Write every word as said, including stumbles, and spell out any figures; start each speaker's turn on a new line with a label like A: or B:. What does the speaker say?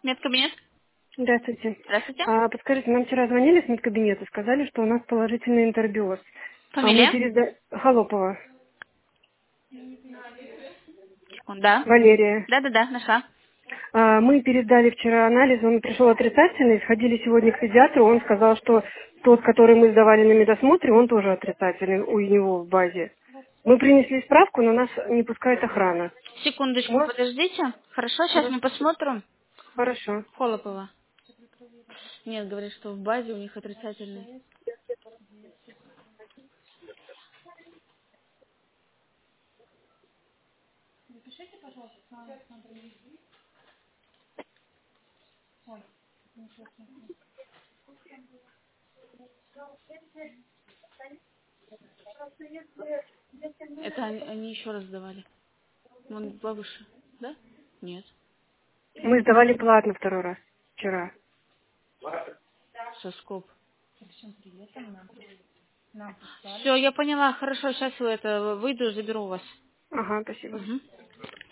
A: Медкабинет.
B: Здравствуйте.
A: Здравствуйте.
B: А, подскажите, нам вчера звонили с медкабинета, сказали, что у нас положительный интербиоз. А мы
A: Фамилия?
B: передали... Холопова.
A: Секунду. Да.
B: Валерия.
A: Да-да-да, нашла.
B: А, мы передали вчера анализ, он пришел отрицательный, сходили сегодня к педиатру, он сказал, что тот, который мы сдавали на медосмотре, он тоже отрицательный у него в базе. Мы принесли справку, но нас не пускает охрана.
A: Секундочку,
B: Может?
A: подождите. Хорошо, сейчас
B: Хорошо.
A: мы посмотрим.
B: Хорошо.
A: Холопова. Нет, говорит, что в базе у них отрицательный. Это они, они еще раз сдавали. Вон повыше. Да? Нет.
B: Мы сдавали платно второй раз вчера.
A: Соскоб. Все, я поняла. Хорошо, сейчас это выйду, заберу вас.
B: Ага, спасибо.
A: Угу.